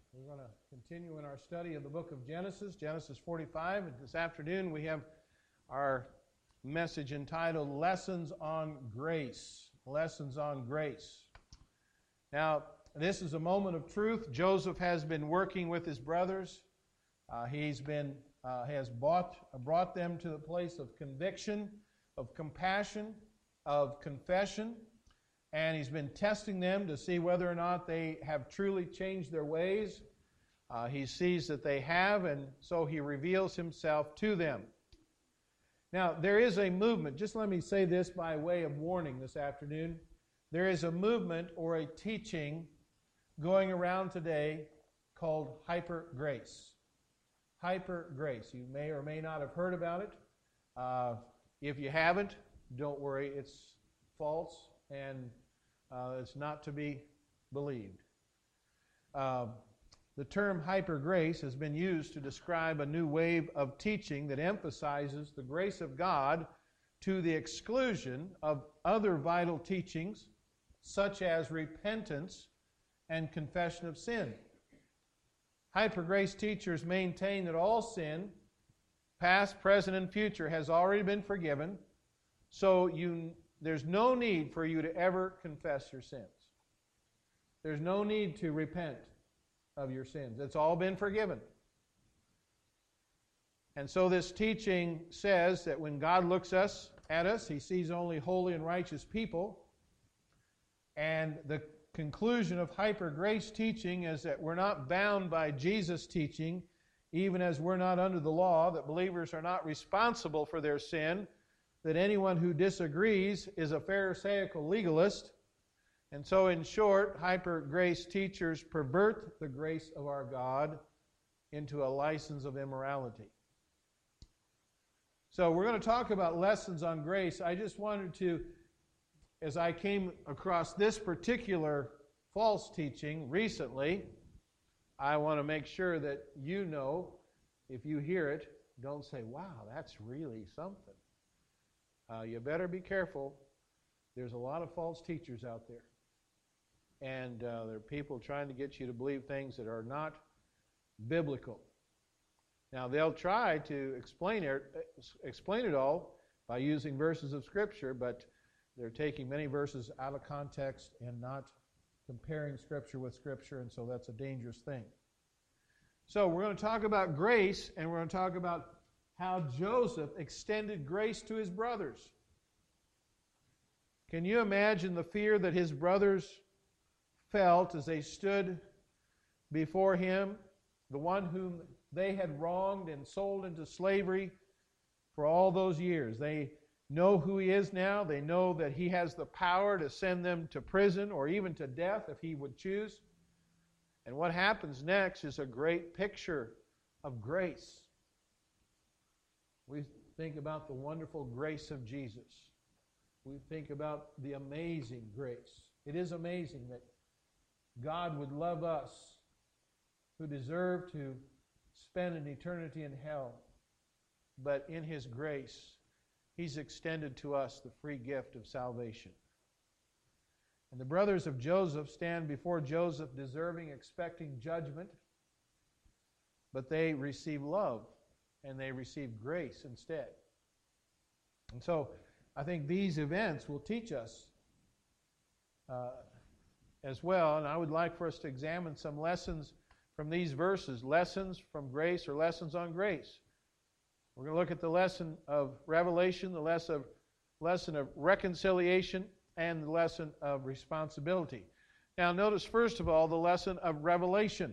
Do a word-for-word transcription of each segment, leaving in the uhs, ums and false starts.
We're going to continue in our study of the book of Genesis, Genesis forty-five. And this afternoon we have our message entitled Lessons on Grace. Lessons on Grace. Now, this is a moment of truth. Joseph has been working with his brothers. Uh, he's been uh, has brought, brought them to the place of conviction, of compassion, of confession. And he's been testing them to see whether or not they have truly changed their ways. Uh, he sees that they have, and so he reveals himself to them. Now, there is a movement. Just let me say this by way of warning this afternoon. There is a movement or a teaching going around today called hyper grace. Hyper grace. You may or may not have heard about it. Uh, if you haven't, don't worry. It's false. And uh, it's not to be believed. Uh, the term hyper grace has been used to describe a new wave of teaching that emphasizes the grace of God to the exclusion of other vital teachings, such as repentance and confession of sin. Hyper grace teachers maintain that all sin, past, present, and future, has already been forgiven, so you There's no need for you to ever confess your sins. There's no need to repent of your sins. It's all been forgiven. And so this teaching says that when God looks us at us, He sees only holy and righteous people. And the conclusion of hyper grace teaching is that we're not bound by Jesus' teaching, even as we're not under the law, that believers are not responsible for their sin, that anyone who disagrees is a Pharisaical legalist. And so, in short, hyper-grace teachers pervert the grace of our God into a license of immorality. So we're going to talk about lessons on grace. I just wanted to, as I came across this particular false teaching recently, I want to make sure that you know, if you hear it, don't say, wow, that's really something. Uh, you better be careful. There's a lot of false teachers out there. And uh, there are people trying to get you to believe things that are not biblical. Now, they'll try to explain it, explain it all by using verses of Scripture, but they're taking many verses out of context and not comparing Scripture with Scripture, and so that's a dangerous thing. So we're going to talk about grace, and we're going to talk about how Joseph extended grace to his brothers. Can you imagine the fear that his brothers felt as they stood before him, the one whom they had wronged and sold into slavery for all those years? They know who he is now. They know that he has the power to send them to prison or even to death if he would choose. And what happens next is a great picture of grace. We think about the wonderful grace of Jesus. We think about the amazing grace. It is amazing that God would love us who deserve to spend an eternity in hell. But in His grace, He's extended to us the free gift of salvation. And the brothers of Joseph stand before Joseph deserving, expecting judgment, but they receive love. And they receive grace instead. And so I think these events will teach us uh, as well. And I would like for us to examine some lessons from these verses. Lessons from grace or lessons on grace. We're going to look at the lesson of revelation, the lesson of, lesson of reconciliation, and the lesson of responsibility. Now notice first of all the lesson of revelation.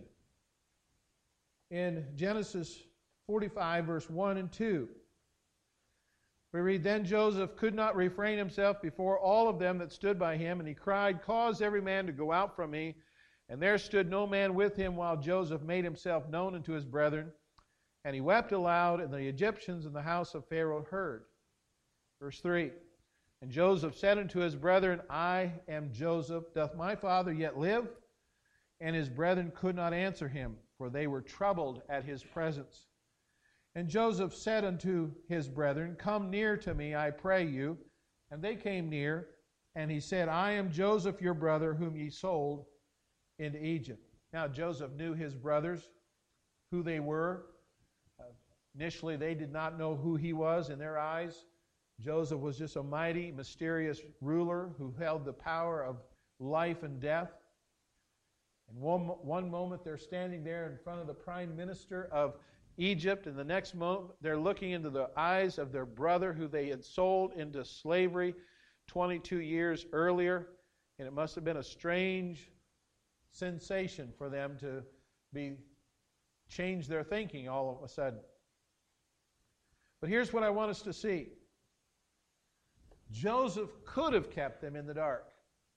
In Genesis forty-five, verse one and two. We read, Then Joseph could not refrain himself before all of them that stood by him, and he cried, Cause every man to go out from me. And there stood no man with him while Joseph made himself known unto his brethren. And he wept aloud, and the Egyptians in the house of Pharaoh heard. Verse three. And Joseph said unto his brethren, I am Joseph. Doth my father yet live? And his brethren could not answer him, for they were troubled at his presence. And Joseph said unto his brethren, Come near to me, I pray you. And they came near, and he said, I am Joseph your brother, whom ye sold into Egypt. Now, Joseph knew his brothers, who they were. Uh, initially, they did not know who he was in their eyes. Joseph was just a mighty, mysterious ruler who held the power of life and death. And one, one moment they're standing there in front of the prime minister of Egypt, and the next moment they're looking into the eyes of their brother who they had sold into slavery twenty-two years earlier. And it must have been a strange sensation for them to be change their thinking all of a sudden. But here's what I want us to see. Joseph could have kept them in the dark.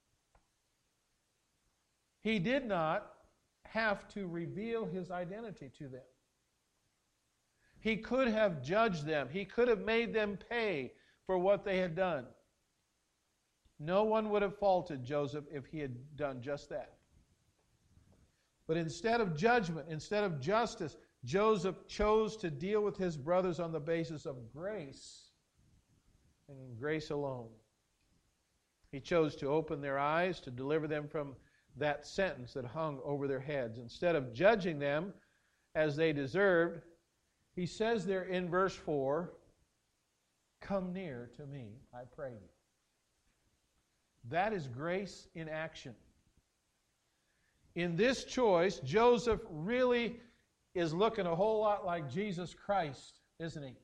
He did not have to reveal his identity to them. He could have judged them. He could have made them pay for what they had done. No one would have faulted Joseph if he had done just that. But instead of judgment, instead of justice, Joseph chose to deal with his brothers on the basis of grace and grace alone. He chose to open their eyes, to deliver them from that sentence that hung over their heads. Instead of judging them as they deserved, he says there in verse four, "Come near to me, I pray you." That is grace in action. In this choice, Joseph really is looking a whole lot like Jesus Christ, isn't he?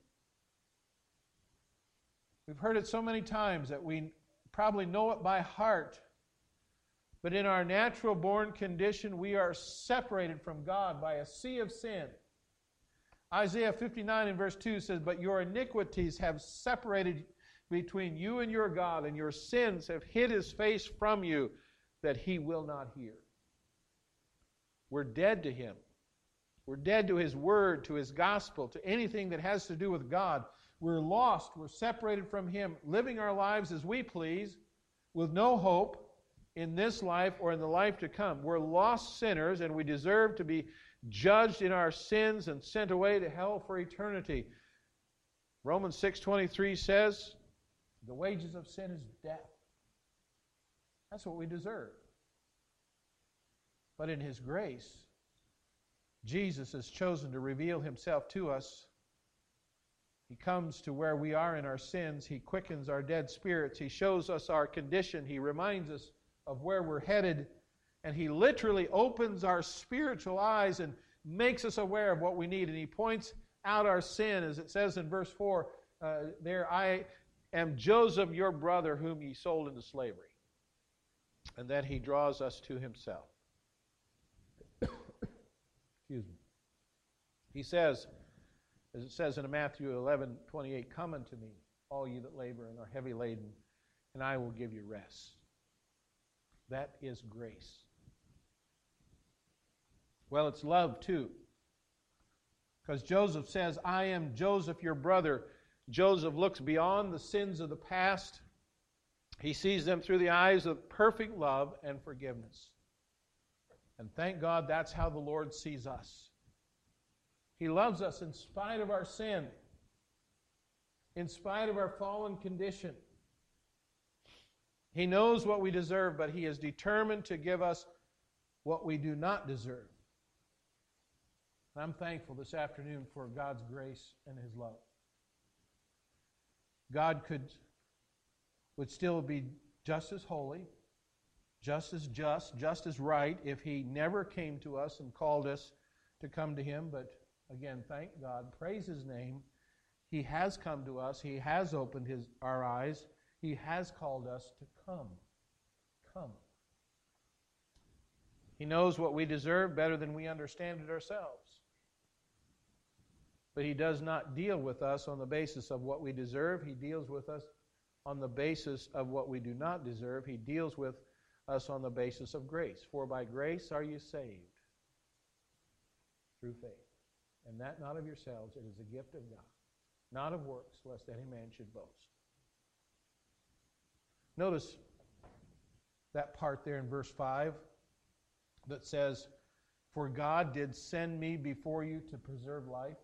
We've heard it so many times that we probably know it by heart. But in our natural born condition, we are separated from God by a sea of sin. Isaiah fifty-nine and verse two says, "But your iniquities have separated between you and your God, and your sins have hid His face from you, that He will not hear." We're dead to Him. We're dead to His Word, to His gospel, to anything that has to do with God. We're lost. We're separated from Him, living our lives as we please, with no hope in this life or in the life to come. We're lost sinners, and we deserve to be judged in our sins and sent away to hell for eternity. Romans six twenty-three says, the wages of sin is death. That's what we deserve. But in His grace, Jesus has chosen to reveal Himself to us. He comes to where we are in our sins. He quickens our dead spirits. He shows us our condition. He reminds us of where we're headed. And He literally opens our spiritual eyes and makes us aware of what we need. And He points out our sin, as it says in verse four, uh, there, "I am Joseph, your brother, whom ye sold into slavery." And then He draws us to Himself. Excuse me. He says, as it says in Matthew eleven twenty-eight, "Come unto me, all ye that labor and are heavy laden, and I will give you rest." That is grace. Well, it's love too. Because Joseph says, "I am Joseph, your brother." Joseph looks beyond the sins of the past. He sees them through the eyes of perfect love and forgiveness. And thank God that's how the Lord sees us. He loves us in spite of our sin, in spite of our fallen condition. He knows what we deserve, but He is determined to give us what we do not deserve. And I'm thankful this afternoon for God's grace and His love. God could would still be just as holy, just as just, just as right if He never came to us and called us to come to Him. But again, thank God, praise His name. He has come to us. He has opened his our eyes. He has called us to come. Come. He knows what we deserve better than we understand it ourselves. But He does not deal with us on the basis of what we deserve. He deals with us on the basis of what we do not deserve. He deals with us on the basis of grace. For by grace are you saved through faith. And that not of yourselves, it is a gift of God, not of works, lest any man should boast. Notice that part there in verse five that says, "For God did send me before you to preserve life."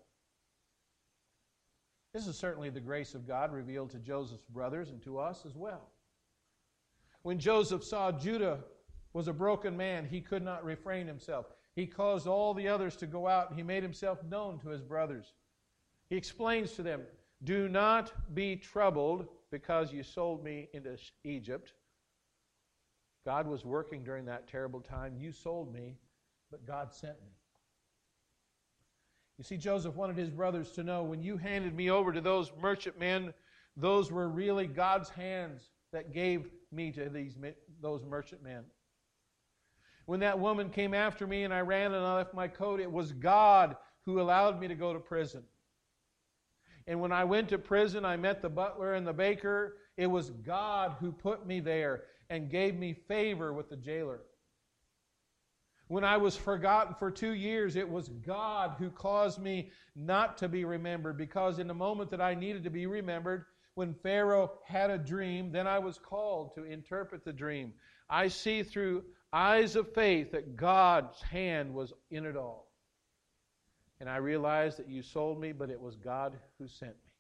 This is certainly the grace of God revealed to Joseph's brothers and to us as well. When Joseph saw Judah was a broken man, he could not refrain himself. he caused all the others to go out, and he made himself known to his brothers. He explains to them, do not be troubled because you sold me into Egypt. God was working during that terrible time. You sold me, but God sent me. You see, Joseph wanted his brothers to know, when you handed me over to those merchantmen, those were really God's hands that gave me to these those merchantmen. When that woman came after me and I ran and I left my coat, it was God who allowed me to go to prison. And when I went to prison, I met the butler and the baker. It was God who put me there and gave me favor with the jailer. When I was forgotten for two years, it was God who caused me not to be remembered, because in the moment that I needed to be remembered, when Pharaoh had a dream, then I was called to interpret the dream. I see through eyes of faith that God's hand was in it all. And I realized that you sold me, but it was God who sent me.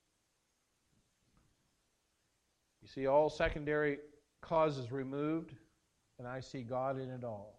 You see, all secondary causes removed, and I see God in it all.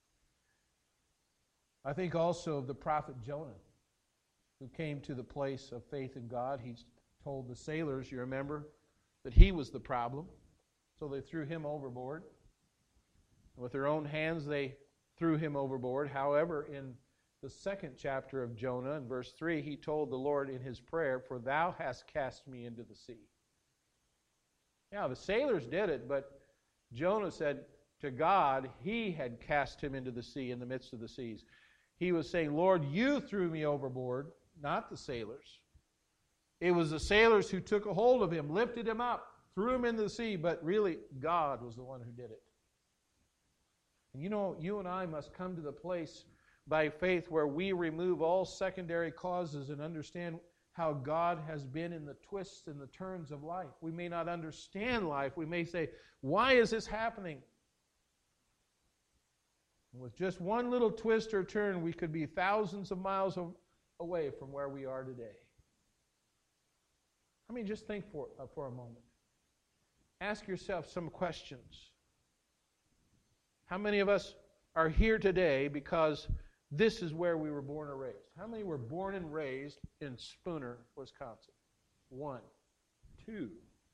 I think also of the prophet Jonah, who came to the place of faith in God. He told the sailors, you remember, that he was the problem. So they threw him overboard. With their own hands, they threw him overboard. However, in the second chapter of Jonah, in verse three, he told the Lord in his prayer, for thou hast cast me into the sea. Now, the sailors did it, but Jonah said to God, he had cast him into the sea, in the midst of the seas. He was saying, Lord, you threw me overboard, not the sailors. It was the sailors who took a hold of him, lifted him up, threw him into the sea, but really God was the one who did it. And you know, you and I must come to the place by faith where we remove all secondary causes and understand how God has been in the twists and the turns of life. We may not understand life. We may say, why is this happening? And with just one little twist or turn, we could be thousands of miles away from where we are today. I mean, just think for, uh, for a moment. Ask yourself some questions. How many of us are here today because this is where we were born or raised? How many were born and raised in Spooner, Wisconsin? One. Two.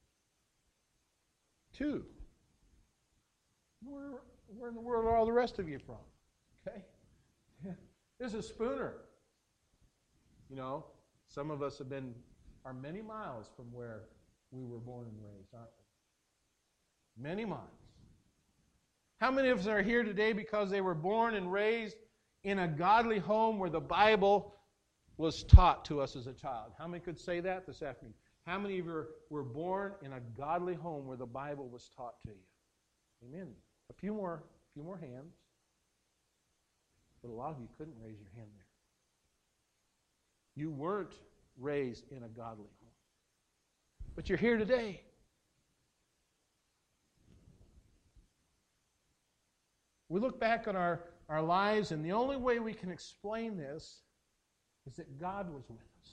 Two. Where, where in the world are all the rest of you from? Okay? This is Spooner. You know, some of us have been, are many miles from where we were born and raised, aren't we? Many miles. How many of us are here today because they were born and raised in a godly home where the Bible was taught to us as a child? How many could say that this afternoon? How many of you were born in a godly home where the Bible was taught to you? Amen. A few more, a few more hands. But a lot of you couldn't raise your hand there. You weren't raised in a godly home. But you're here today. We look back on our, our lives, and the only way we can explain this is that God was with us.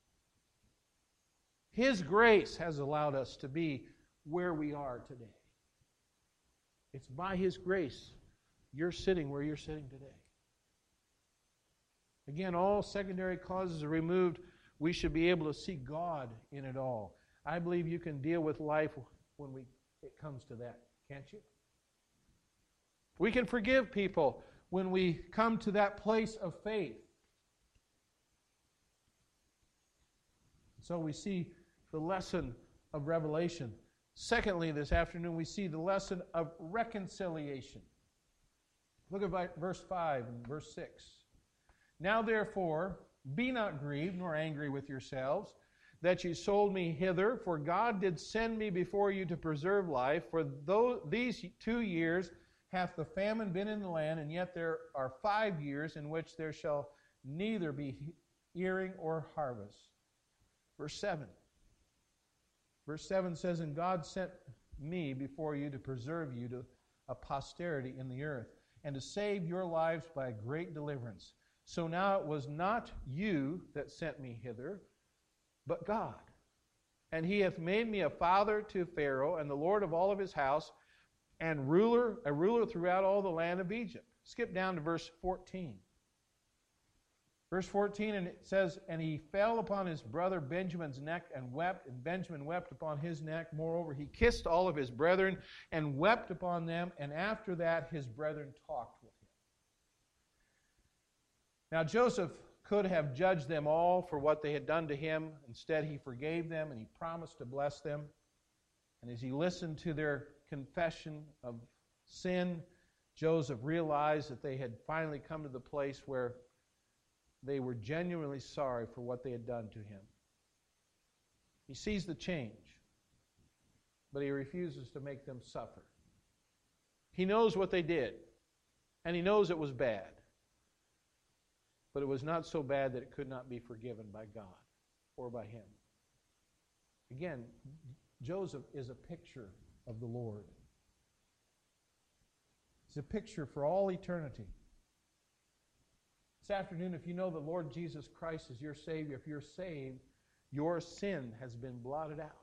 His grace has allowed us to be where we are today. It's by His grace you're sitting where you're sitting today. Again, all secondary causes are removed. We should be able to see God in it all. I believe you can deal with life when we it comes to that, can't you? We can forgive people when we come to that place of faith. So we see the lesson of revelation. Secondly, this afternoon, we see the lesson of reconciliation. Look at verse five and verse six. Now therefore, be not grieved nor angry with yourselves, that you sold me hither, for God did send me before you to preserve life. For though these two years hath the famine been in the land, and yet there are five years in which there shall neither be earing or harvest. Verse seven. Verse seven says, and God sent me before you to preserve you to a posterity in the earth, and to save your lives by a great deliverance. So now it was not you that sent me hither, but God. And He hath made me a father to Pharaoh, and the Lord of all of his house, and ruler, a ruler throughout all the land of Egypt. Skip down to verse fourteen. Verse fourteen, and it says, and he fell upon his brother Benjamin's neck and wept, and Benjamin wept upon his neck. Moreover, he kissed all of his brethren and wept upon them, and after that his brethren talked with him. Now Joseph could have judged them all for what they had done to him. Instead, he forgave them, and he promised to bless them. And as he listened to their confession of sin, Joseph realized that they had finally come to the place where they were genuinely sorry for what they had done to him. He sees the change, but he refuses to make them suffer. He knows what they did, and he knows it was bad. But it was not so bad that it could not be forgiven by God or by him. Again, Joseph is a picture of the Lord. He's a picture for all eternity. This afternoon, if you know the Lord Jesus Christ is your Savior, if you're saved, your sin has been blotted out.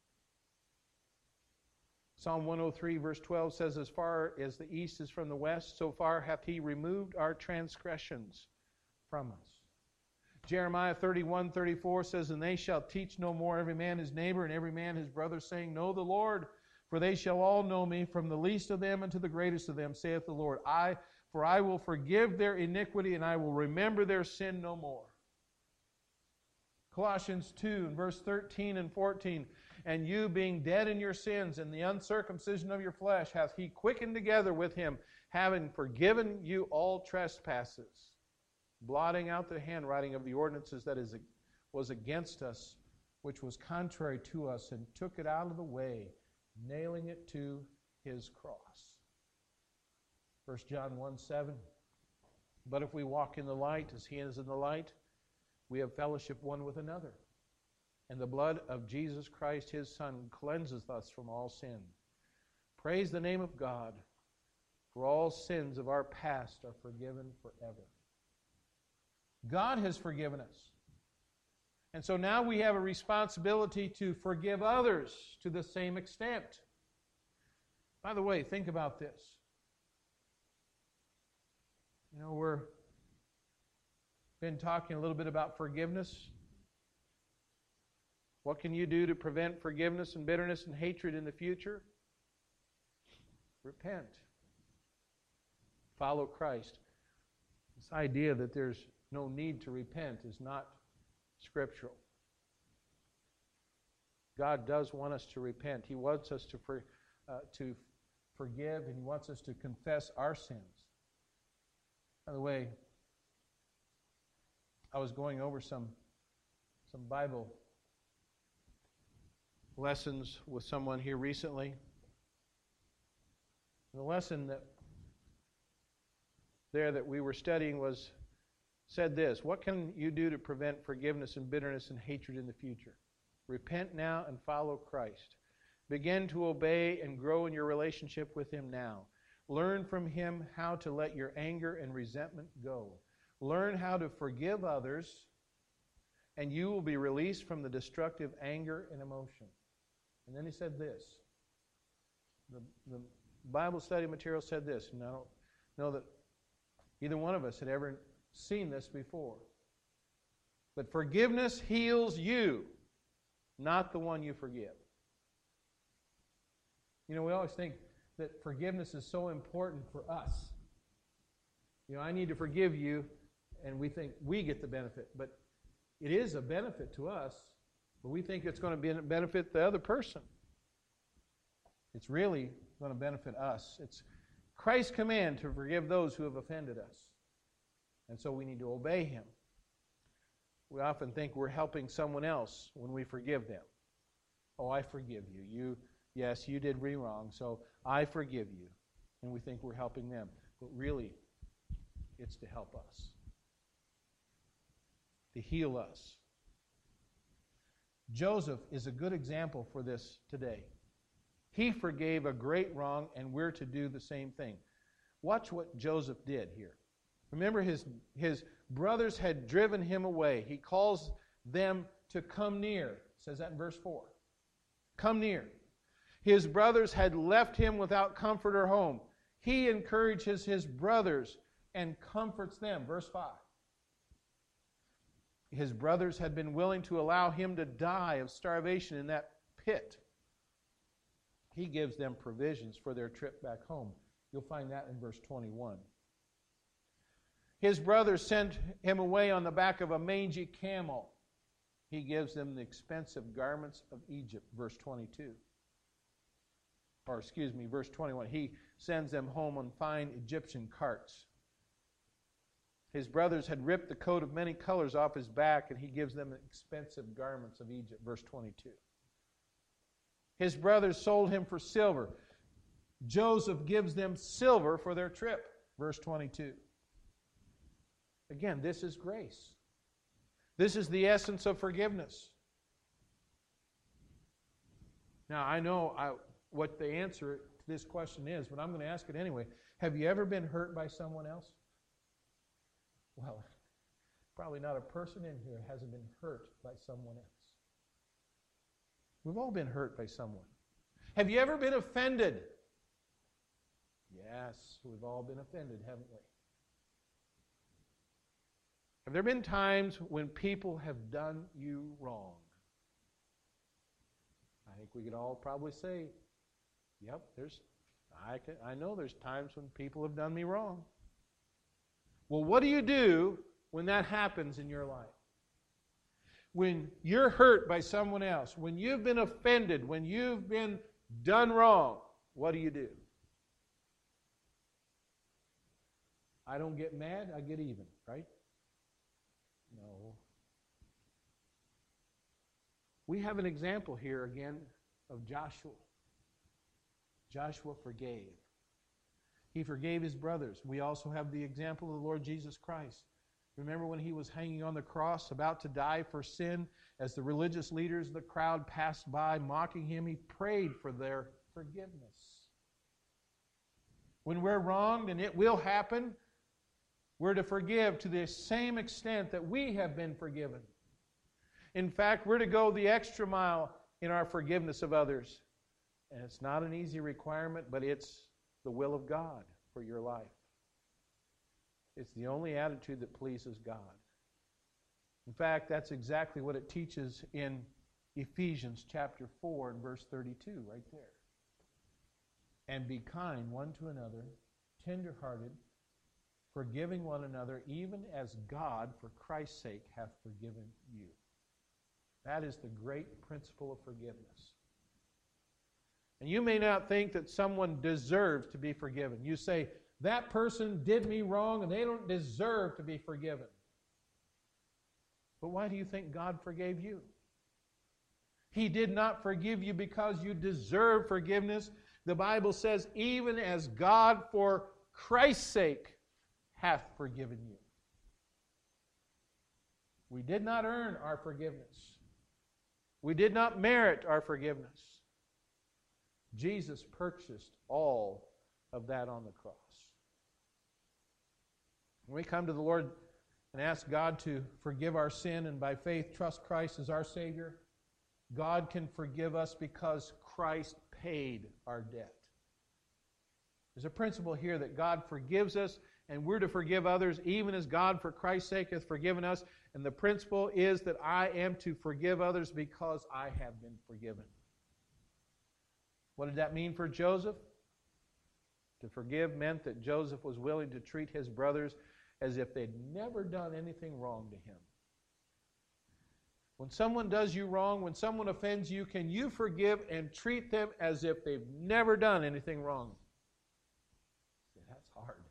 Psalm one oh three, verse twelve says, as far as the east is from the west, so far hath he removed our transgressions from us. Jeremiah thirty-one, thirty-four says, and they shall teach no more every man his neighbor and every man his brother, saying, know the Lord, for they shall all know me, from the least of them unto the greatest of them, saith the Lord. I, for I will forgive their iniquity, and I will remember their sin no more. Colossians two, and verse thirteen and fourteen, and you being dead in your sins and the uncircumcision of your flesh, hath he quickened together with him, having forgiven you all trespasses, blotting out the handwriting of the ordinances that is, was against us, which was contrary to us, and took it out of the way, nailing it to his cross. First John one seven, but if we walk in the light as he is in the light, we have fellowship one with another. And the blood of Jesus Christ, his Son, cleanseth us from all sin. Praise the name of God, for all sins of our past are forgiven forever. God has forgiven us. And so now we have a responsibility to forgive others to the same extent. By the way, think about this. You know, we're been talking a little bit about forgiveness. What can you do to prevent forgiveness and bitterness and hatred in the future? Repent. Follow Christ. This idea that there's no need to repent is not scriptural. God does want us to repent. He wants us to, for, uh, to forgive, and He wants us to confess our sins. By the way, I was going over some, some Bible lessons with someone here recently. The lesson that there that we were studying was said this: what can you do to prevent forgiveness and bitterness and hatred in the future? Repent now and follow Christ. Begin to obey and grow in your relationship with Him now. Learn from Him how to let your anger and resentment go. Learn how to forgive others, and you will be released from the destructive anger and emotion. And then he said this. The, the Bible study material said this, and I don't know that either one of us had ever seen this before. But forgiveness heals you, not the one you forgive. You know, we always think that forgiveness is so important for us. You know, I need to forgive you, and we think we get the benefit. But it is a benefit to us, but we think it's going to benefit the other person. It's really going to benefit us. It's Christ's command to forgive those who have offended us. And so we need to obey Him. We often think we're helping someone else when we forgive them. Oh, I forgive you. You, yes, you did me wrong, so I forgive you. And we think we're helping them. But really, it's to help us. To heal us. Joseph is a good example for this today. He forgave a great wrong, and we're to do the same thing. Watch what Joseph did here. Remember, his, his brothers had driven him away. He calls them to come near. It says that in verse four. Come near. His brothers had left him without comfort or home. He encourages his brothers and comforts them. Verse five. his brothers had been willing to allow him to die of starvation in that pit, he gives them provisions for their trip back home. You'll find that in verse twenty-one. His brothers sent him away on the back of a mangy camel. He gives them the expensive garments of Egypt, verse twenty-two. Or excuse me, verse twenty-one. He sends them home on fine Egyptian carts. His brothers had ripped the coat of many colors off his back, and he gives them expensive garments of Egypt, verse twenty-two. His brothers sold him for silver. Joseph gives them silver for their trip, verse twenty-two. Again, this is grace. This is the essence of forgiveness. Now, I know I, what the answer to this question is, but I'm going to ask it anyway. Have you ever been hurt by someone else? Well, probably not a person in here hasn't been hurt by someone else. We've all been hurt by someone. Have you ever been offended? Yes, we've all been offended, haven't we? Have there been times when people have done you wrong? I think we could all probably say, yep, there's, I, can, I know there's times when people have done me wrong. Well, what do you do when that happens in your life? When you're hurt by someone else, when you've been offended, when you've been done wrong, what do you do? I don't get mad, I get even, right? No. We have an example here again of Joshua. Joshua forgave. He forgave his brothers. We also have the example of the Lord Jesus Christ. Remember when he was hanging on the cross, about to die for sin, as the religious leaders of the crowd passed by mocking him, he prayed for their forgiveness. When we're wronged, and it will happen, we're to forgive to the same extent that we have been forgiven. In fact, we're to go the extra mile in our forgiveness of others. And it's not an easy requirement, but it's the will of God for your life. It's the only attitude that pleases God. In fact, that's exactly what it teaches in Ephesians chapter four and verse thirty-two, right there. And be kind one to another, tender-hearted, forgiving one another, even as God, for Christ's sake, hath forgiven you. That is the great principle of forgiveness. And you may not think that someone deserves to be forgiven. You say, that person did me wrong and they don't deserve to be forgiven. But why do you think God forgave you? He did not forgive you because you deserve forgiveness. The Bible says, even as God for Christ's sake hath forgiven you. We did not earn our forgiveness. We did not merit our forgiveness. Jesus purchased all of that on the cross. When we come to the Lord and ask God to forgive our sin and by faith trust Christ as our Savior, God can forgive us because Christ paid our debt. There's a principle here that God forgives us and we're to forgive others even as God for Christ's sake hath forgiven us. And the principle is that I am to forgive others because I have been forgiven. What did that mean for Joseph? To forgive meant that Joseph was willing to treat his brothers as if they'd never done anything wrong to him. When someone does you wrong, when someone offends you, can you forgive and treat them as if they've never done anything wrong? That's hard.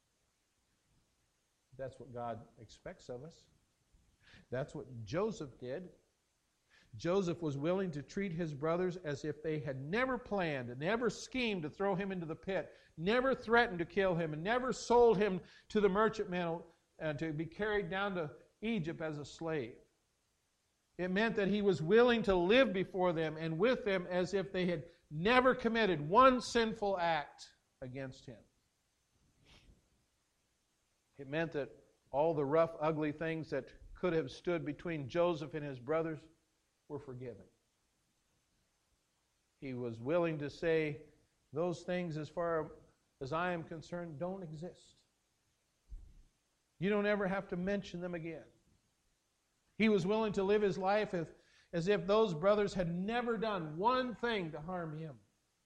That's what God expects of us. That's what Joseph did. Joseph was willing to treat his brothers as if they had never planned and never schemed to throw him into the pit, never threatened to kill him, and never sold him to the merchantmen and to be carried down to Egypt as a slave. It meant that he was willing to live before them and with them as if they had never committed one sinful act against him. It meant that all the rough, ugly things that could have stood between Joseph and his brothers were forgiven. He was willing to say, those things, as far as I am concerned, don't exist. You don't ever have to mention them again. He was willing to live his life as, as if those brothers had never done one thing to harm him.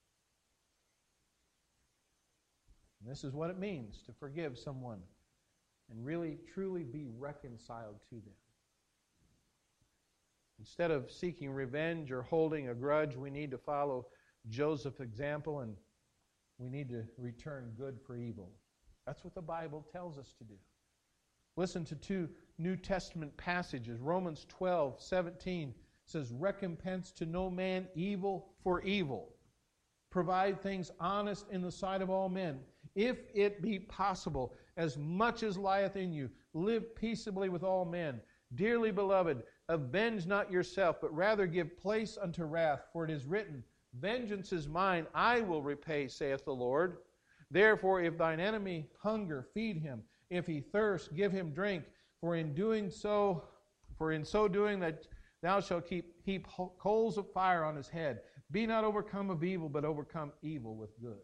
And this is what it means to forgive someone and really, truly be reconciled to them. Instead of seeking revenge or holding a grudge, we need to follow Joseph's example, and we need to return good for evil. That's what the Bible tells us to do. Listen to two New Testament passages. Romans twelve seventeen says, "Recompense to no man evil for evil. Provide things honest in the sight of all men. If it be possible, as much as lieth in you, live peaceably with all men. Dearly beloved, avenge not yourself, but rather give place unto wrath. For it is written, Vengeance is mine, I will repay, saith the Lord. Therefore, if thine enemy hunger, feed him. If he thirst, give him drink. For in doing so, for in so doing that thou shalt keep heap coals of fire on his head. Be not overcome of evil, but overcome evil with good."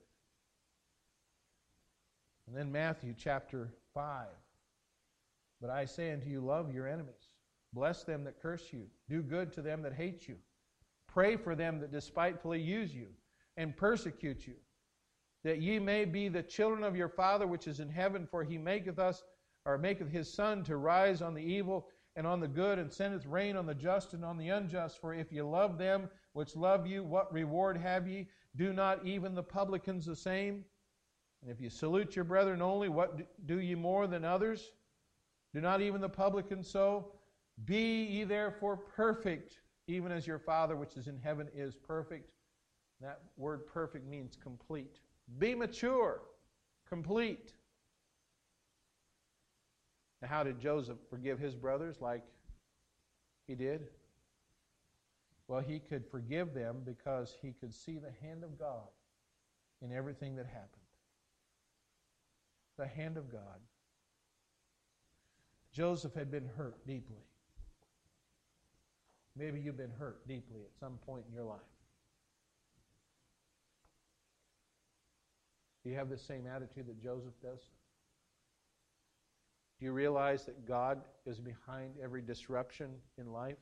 And then Matthew chapter five. "But I say unto you, love your enemies. Bless them that curse you. Do good to them that hate you. Pray for them that despitefully use you and persecute you, that ye may be the children of your Father which is in heaven. For he maketh us, or maketh his sun to rise on the evil and on the good, and sendeth rain on the just and on the unjust. For if ye love them which love you, what reward have ye? Do not even the publicans the same? And if you salute your brethren only, what do ye more than others? Do not even the publicans so? Be ye therefore perfect, even as your Father which is in heaven is perfect." That word perfect means complete. Be mature, complete. Now, how did Joseph forgive his brothers like he did? Well, he could forgive them because he could see the hand of God in everything that happened. The hand of God. Joseph had been hurt deeply. Maybe you've been hurt deeply at some point in your life. Do you have the same attitude that Joseph does? Do you realize that God is behind every disruption in life?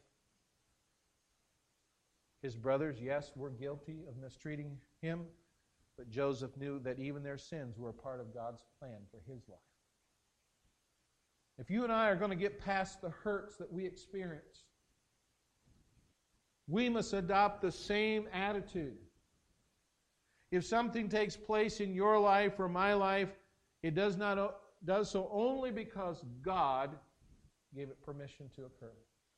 His brothers, yes, were guilty of mistreating him, but Joseph knew that even their sins were a part of God's plan for his life. If you and I are going to get past the hurts that we experience, we must adopt the same attitude. If something takes place in your life or my life, it does not does so only because God gave it permission to occur.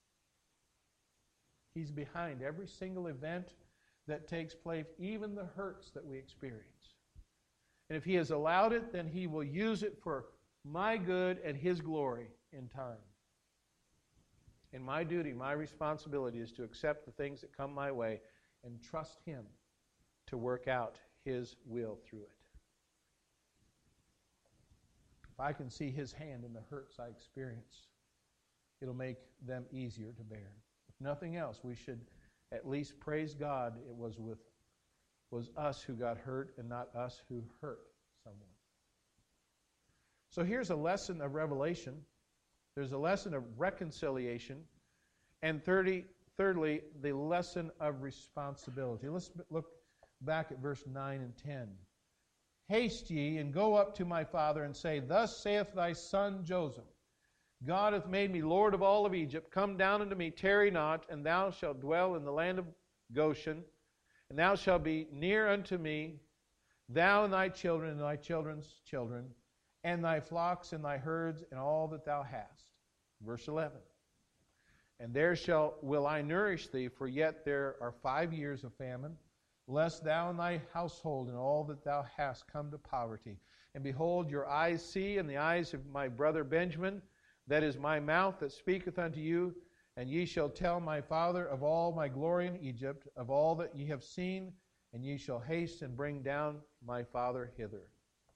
He's behind every single event that takes place, even the hurts that we experience. And if He has allowed it, then He will use it for my good and His glory in time. And my duty, my responsibility is to accept the things that come my way and trust Him to work out His will through it. If I can see His hand in the hurts I experience, it'll make them easier to bear. If nothing else, we should at least praise God it was with was us who got hurt and not us who hurt someone. So here's a lesson of revelation. There's a lesson of reconciliation. And thirty, thirdly, the lesson of responsibility. Let's look back at verse nine and ten. Haste ye, and go up to my father, and say, Thus saith thy son Joseph, God hath made me Lord of all of Egypt. Come down unto me, tarry not, and thou shalt dwell in the land of Goshen, and thou shalt be near unto me, thou and thy children and thy children's children, and thy flocks and thy herds, and all that thou hast. Verse eleven. And there shall will I nourish thee, for yet there are five years of famine, lest thou and thy household and all that thou hast come to poverty. And behold, your eyes see, and the eyes of my brother Benjamin, that is my mouth that speaketh unto you, and ye shall tell my father of all my glory in Egypt, of all that ye have seen, and ye shall haste and bring down my father hither.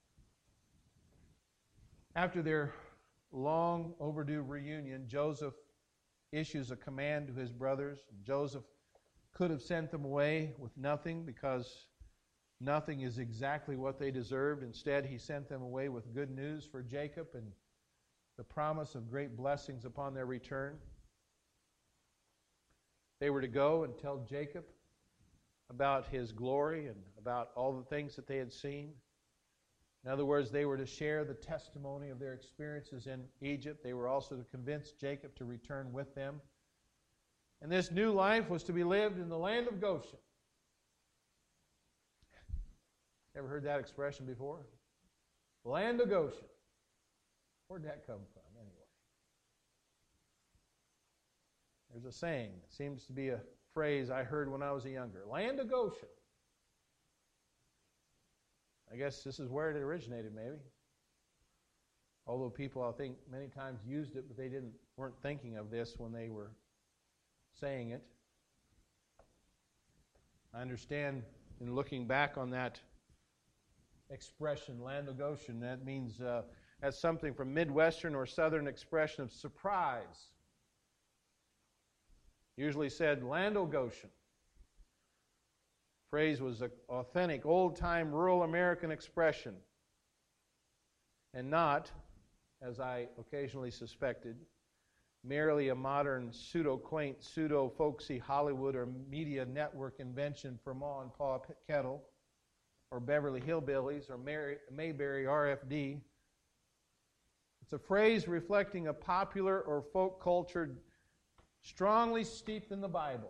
After their long overdue reunion, Joseph issues a command to his brothers. Joseph could have sent them away with nothing because nothing is exactly what they deserved. Instead, he sent them away with good news for Jacob and the promise of great blessings upon their return. They were to go and tell Jacob about his glory and about all the things that they had seen. In other words, they were to share the testimony of their experiences in Egypt. They were also to convince Jacob to return with them. And this new life was to be lived in the land of Goshen. Ever heard that expression before? Land of Goshen. Where'd that come from, anyway? There's a saying. It seems to be a phrase I heard when I was a younger. Land of Goshen. I guess this is where it originated, maybe. Although people, I think, many times used it, but they didn't weren't thinking of this when they were saying it. I understand in looking back on that expression, land of Goshen, that means uh, that's something from Midwestern or Southern expression of surprise. Usually said, land of Goshen. Phrase was an authentic, old-time, rural American expression, and not, as I occasionally suspected, merely a modern, pseudo-quaint, pseudo-folksy Hollywood or media network invention for Ma and Pa Kettle, or Beverly Hillbillies, or Mary, Mayberry R F D. It's a phrase reflecting a popular or folk culture strongly steeped in the Bible.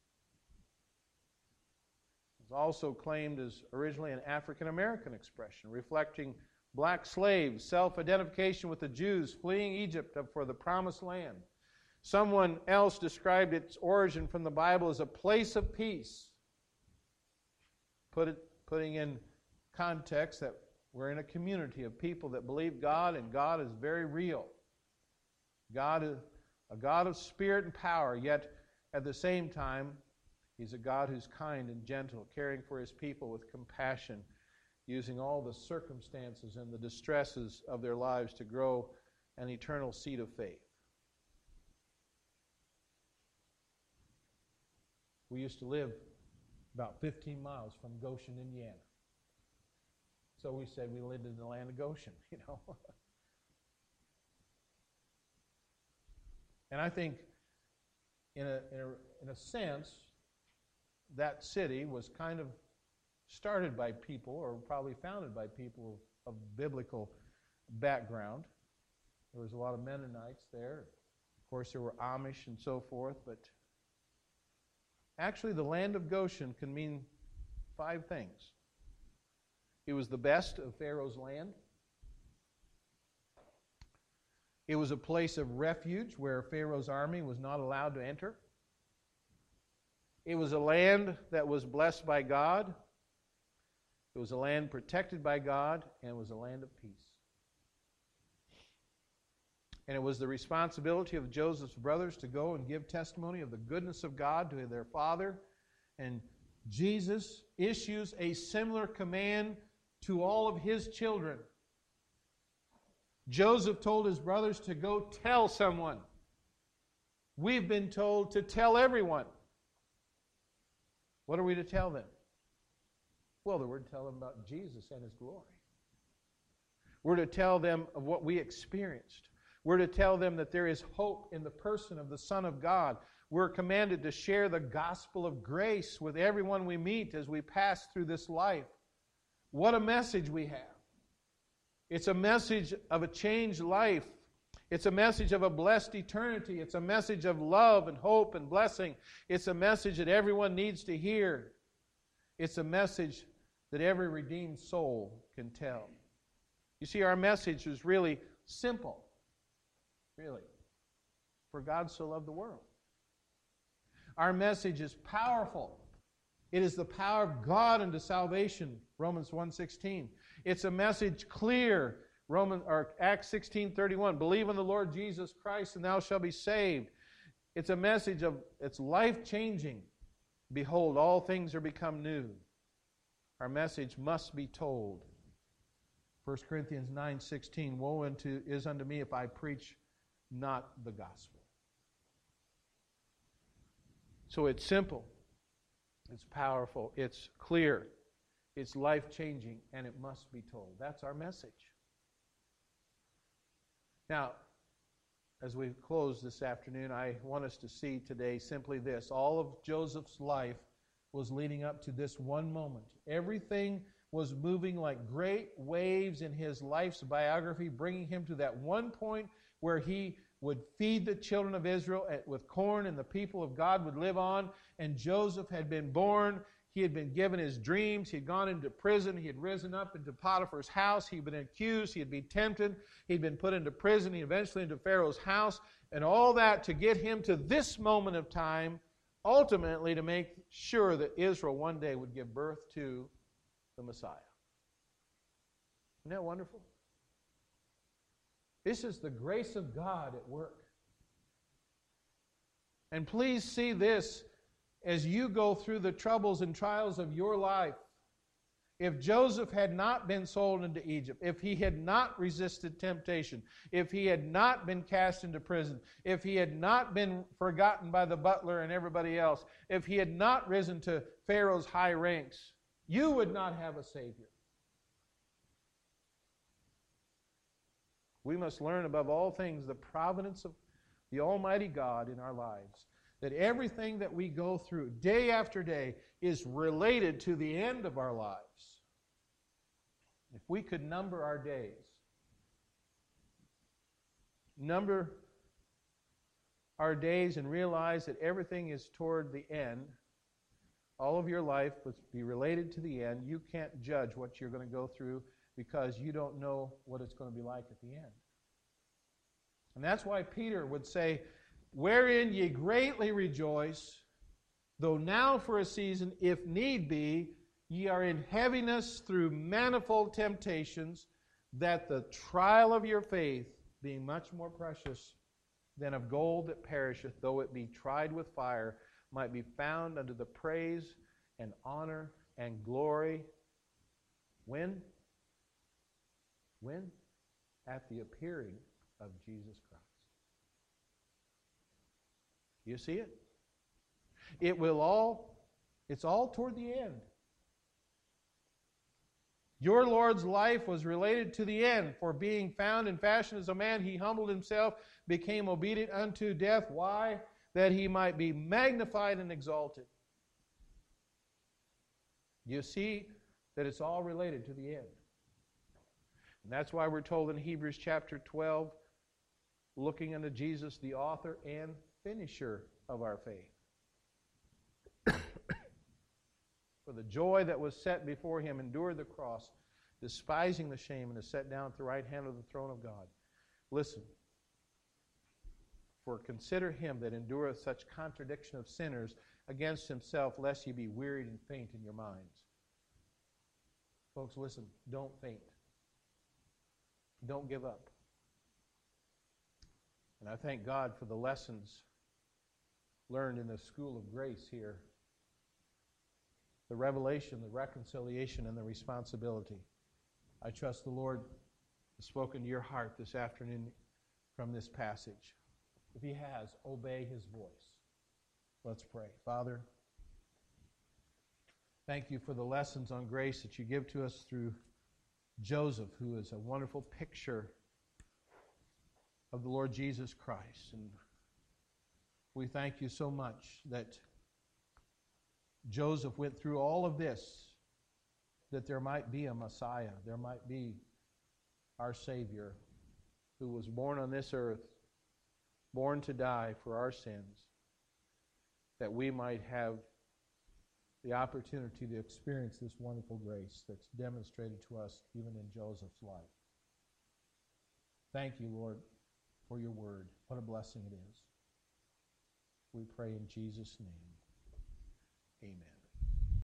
It's also claimed as originally an African American expression, reflecting black slaves' self-identification with the Jews fleeing Egypt for the Promised Land. Someone else described its origin from the Bible as a place of peace, Put it, putting in context that we're in a community of people that believe God, and God is very real. God is a God of spirit and power, yet at the same time, He's a God who's kind and gentle, caring for His people with compassion, using all the circumstances and the distresses of their lives to grow an eternal seed of faith. We used to live about fifteen miles from Goshen, Indiana. So we said we lived in the land of Goshen, you know. And I think, in a, in a, in a sense, that city was kind of started by people, or probably founded by people of, of biblical background. There was a lot of Mennonites there. Of course, there were Amish and so forth, but actually the land of Goshen can mean five things. It was the best of Pharaoh's land. It was a place of refuge where Pharaoh's army was not allowed to enter. It was a land that was blessed by God. It was a land protected by God, and it was a land of peace. And it was the responsibility of Joseph's brothers to go and give testimony of the goodness of God to their father. And Jesus issues a similar command to all of his children. Joseph told his brothers to go tell someone. We've been told to tell everyone. What are we to tell them? Well, we're to tell them about Jesus and His glory. We're to tell them of what we experienced. We're to tell them that there is hope in the person of the Son of God. We're commanded to share the gospel of grace with everyone we meet as we pass through this life. What a message we have. It's a message of a changed life. It's a message of a blessed eternity. It's a message of love and hope and blessing. It's a message that everyone needs to hear. It's a message that every redeemed soul can tell. You see, our message is really simple. Really. For God so loved the world. Our message is powerful. It is the power of God unto salvation, Romans one sixteen. It's a message clear, Roman, or Acts sixteen thirty-one. Believe in the Lord Jesus Christ and thou shalt be saved. It's a message of, it's life-changing. Behold, all things are become new. Our message must be told. First Corinthians nine sixteen, woe unto, is unto me if I preach not the gospel. So it's simple, it's powerful, it's clear, it's life-changing, and it must be told. That's our message. Now, as we close this afternoon, I want us to see today simply this. All of Joseph's life was leading up to this one moment. Everything was moving like great waves in his life's biography, bringing him to that one point where he would feed the children of Israel with corn and the people of God would live on. And Joseph had been born. He had been given his dreams. He had gone into prison. He had risen up into Potiphar's house. He had been accused. He had been tempted. He'd been put into prison. He eventually into Pharaoh's house. And all that to get him to this moment of time, ultimately to make sure that Israel one day would give birth to the Messiah. Isn't that wonderful? This is the grace of God at work. And please see this as you go through the troubles and trials of your life. If Joseph had not been sold into Egypt, if he had not resisted temptation, if he had not been cast into prison, if he had not been forgotten by the butler and everybody else, if he had not risen to Pharaoh's high ranks, you would not have a Savior. We must learn above all things the providence of the Almighty God in our lives. That everything that we go through day after day is related to the end of our lives. If we could number our days, number our days and realize that everything is toward the end, all of your life must be related to the end. You can't judge what you're going to go through because you don't know what it's going to be like at the end. And that's why Peter would say, wherein ye greatly rejoice, though now for a season, if need be, ye are in heaviness through manifold temptations, that the trial of your faith, being much more precious than of gold that perisheth, though it be tried with fire, might be found unto the praise and honor and glory. When? When? At the appearing of Jesus Christ. You see it? It will all, it's all toward the end. Your Lord's life was related to the end. For being found in fashion as a man, he humbled himself, became obedient unto death. Why? That he might be magnified and exalted. You see that it's all related to the end. And that's why we're told in Hebrews chapter twelve, looking unto Jesus, the author and finisher of our faith. For the joy that was set before him endured the cross, despising the shame, and is set down at the right hand of the throne of God. Listen. For consider him that endureth such contradiction of sinners against himself, lest ye be wearied and faint in your minds. Folks, listen, don't faint. Don't give up. And I thank God for the lessons learned in the school of grace here. The revelation, the reconciliation, and the responsibility. I trust the Lord has spoken to your heart this afternoon from this passage. If he has, obey his voice. Let's pray. Father, thank you for the lessons on grace that you give to us through Joseph, who is a wonderful picture of the Lord Jesus Christ. And we thank you so much that Joseph went through all of this, that there might be a Messiah, there might be our Savior, who was born on this earth, born to die for our sins, that we might have the opportunity to experience this wonderful grace that's demonstrated to us even in Joseph's life. Thank you, Lord, for your word. What a blessing it is. We pray in Jesus' name. Amen.